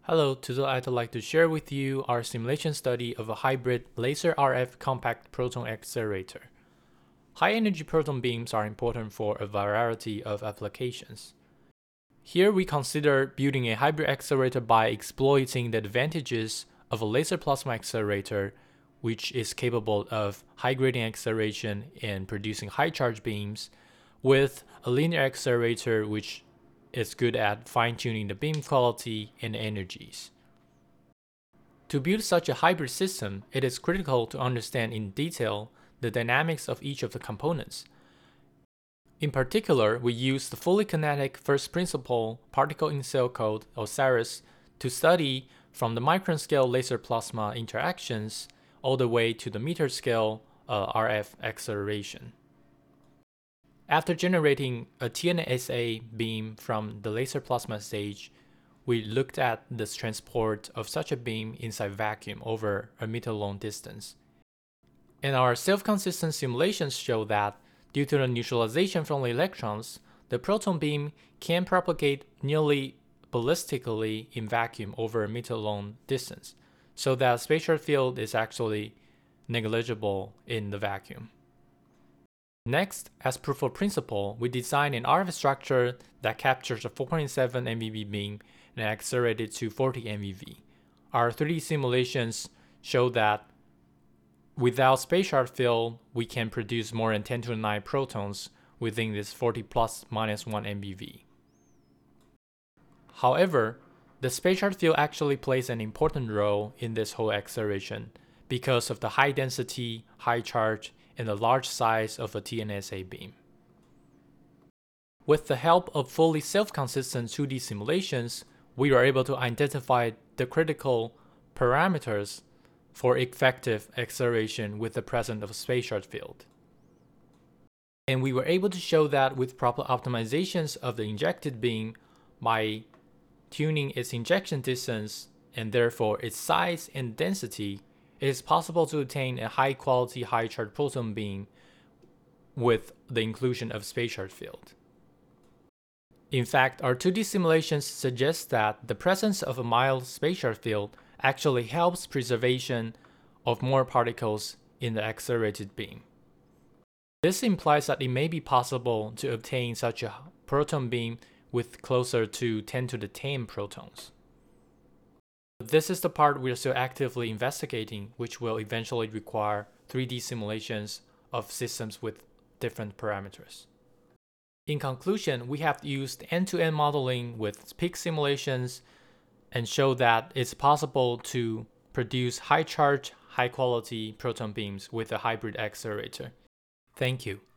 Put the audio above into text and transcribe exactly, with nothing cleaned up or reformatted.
Hello, today I'd like to share with you our simulation study of a hybrid laser R F compact proton accelerator. High-energy proton beams are important for a variety of applications. Here we consider building a hybrid accelerator by exploiting the advantages of a laser plasma accelerator, which is capable of high gradient acceleration and producing high charge beams, with a linear accelerator which is good at fine-tuning the beam quality and energies. To build such a hybrid system, it is critical to understand in detail the dynamics of each of the components. In particular, we use the fully kinetic first principle particle in cell code, or CIRIS, to study from the micron scale laser plasma interactions all the way to the meter scale uh, R F acceleration. After generating a T N S A beam from the laser plasma stage, we looked at the transport of such a beam inside vacuum over a meter long distance. And our self-consistent simulations show that, due to the neutralization from the electrons, the proton beam can propagate nearly ballistically in vacuum over a meter long distance, so that spatial field is actually negligible in the vacuum. Next, as proof of principle, we designed an R F structure that captures a four point seven M V V beam and accelerated it to forty M V V. Our three D simulations show that without spatial field, we can produce more than ten to the nine protons within this forty plus minus one M V V. However, the spatial field actually plays an important role in this whole acceleration because of the high density, high charge, and the large size of a T N S A beam. With the help of fully self-consistent two D simulations, we were able to identify the critical parameters for effective acceleration with the presence of a spatial field. And we were able to show that with proper optimizations of the injected beam by tuning its injection distance and therefore its size and density, it is possible to obtain a high-quality, high-charge proton beam with the inclusion of spatial field. In fact, our two D simulations suggest that the presence of a mild spatial field actually helps preservation of more particles in the accelerated beam. This implies that it may be possible to obtain such a proton beam with closer to ten to the ten protons. This is the part we are still actively investigating, which will eventually require three D simulations of systems with different parameters. In conclusion, we have used end-to-end modeling with peak simulations and show that it's possible to produce high-charge, high-quality proton beams with a hybrid accelerator. Thank you.